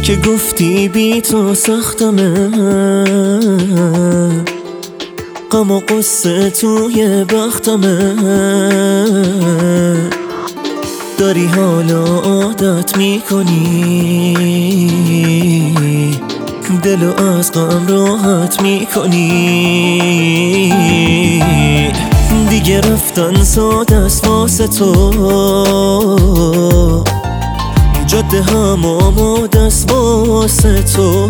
که گفتی بی تو سختمه، غم و قصه توی بختمه. داری حالا عادت میکنی، دلو از غم راحت میکنی. دیگه رفتن ساده است واسه تو، جاده هم آماده است واسه تو.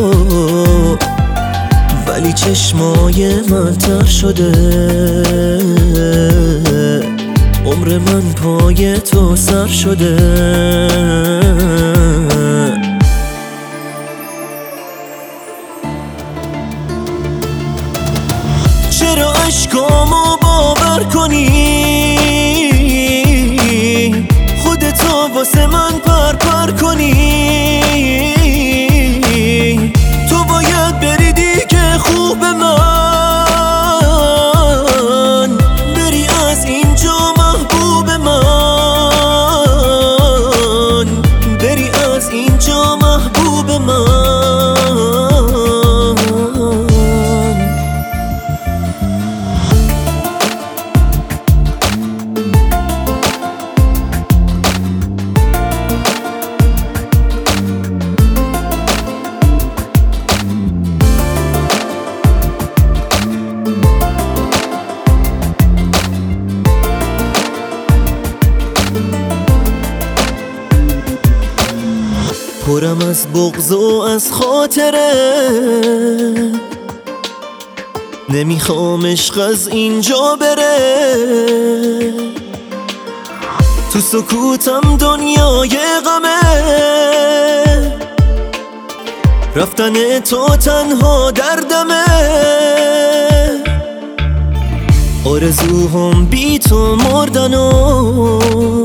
ولی چشمای من تر شده، عمر من پای تو سر شده. چرا عشقامو باور کنی، خودتو واسه من پر کنی. تو باید بری دیگه خوب من، بری از اینجا محبوب من، بری از اینجا محبوب من. پرم از بغض و از خاطره، نمیخوام عشق از اینجا بره. تو سکوتم دنیای غمه، رفتن تو تنها دردمه. آرزوهم بی تو مردنو،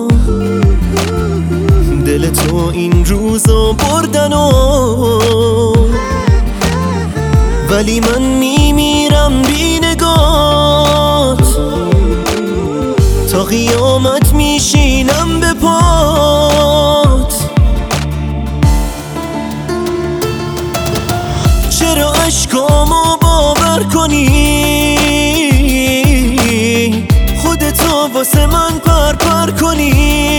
دل تو این روزا بردنو. ولی من میمیرم بی نگات، تا قیامت میشینم به پات. چرا عشقامو باور کنی، خودتو واسه من پر کنی.